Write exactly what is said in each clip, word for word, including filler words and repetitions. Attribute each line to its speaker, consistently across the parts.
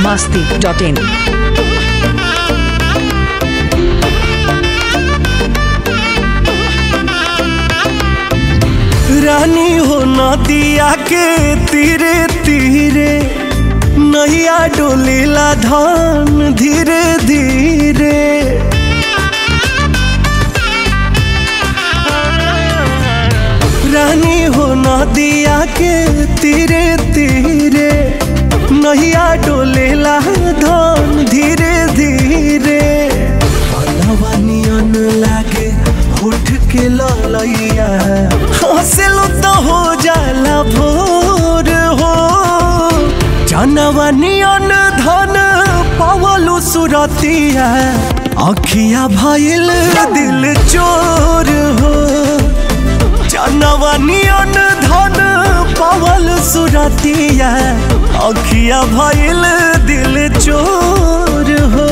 Speaker 1: masti dot in.
Speaker 2: रानी हो नदिया के तीरे तीरे नैया डोलेला धान धीरे धीरे। रानी हो नदिया के तीरे तीरे नैया डोलेला धान धीरे धीरे। नियन लागे उठ के ललैया हंसलो तो हो जाला भोर हो। जानवा नियन धन पावलू सुरतिया अखिया भइल दिल चोर हो। जानवा नियन धन पावल सुरतिया अखिया भइल दिल चोर हो।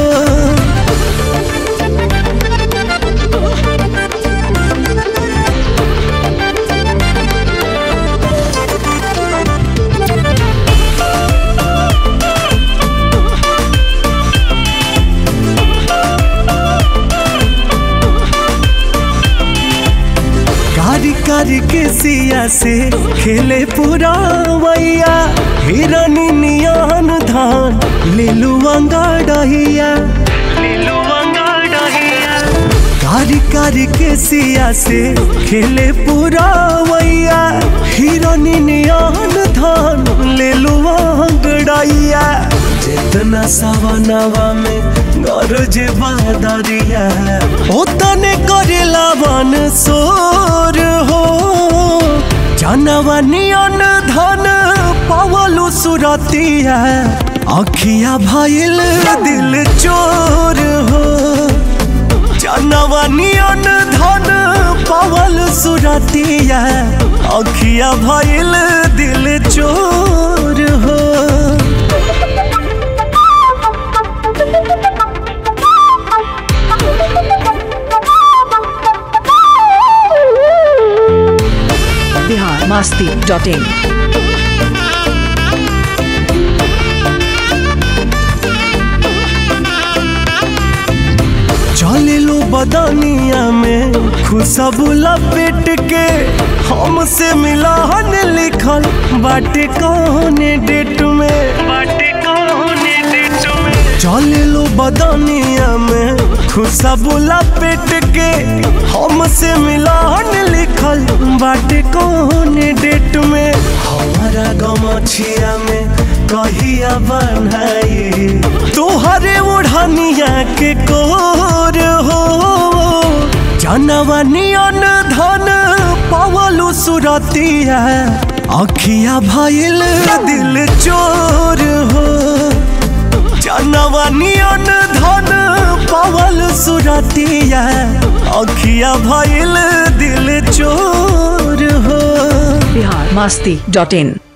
Speaker 2: कारी कारी के सिया से खेले पूरा वैया हिरनी नियन धान लेलू अंगाड़िया। कारी कारी के सिया से खेले पूरा वैया हिरनी नियन धान लेलू अंगड़िया। जितना सवनवा में गरज बादरिया ओतने करेला वन सोर हो। जानवा नियन धन पावलू सुरतिया अखिया भइल दिल चोर हो। जानवा नियन धन पावल सुरतिया अखिया भइल दिल चोर हो।
Speaker 1: masti dot in.
Speaker 2: चले लो बदनिया में खुशबू लपेट के हमसे मिलन लिखल बाटे कौने डेट में। बाटे कौने डेट में चले लो बदनिया में खुशबू लपेट के हमसे मिलन लिखल बाटे कौने डेट में। हमारा गमछिया में कहिया बनाई तोहरे ओढ़निया के कोर हो। जानवा नियन धन पावलू सुरतिया अखिया भइल दिल चोर हो। जानवा नियन धन पावल सुरतिया अखिया भइल दिल चोर हो।
Speaker 1: Bihar masti dot in.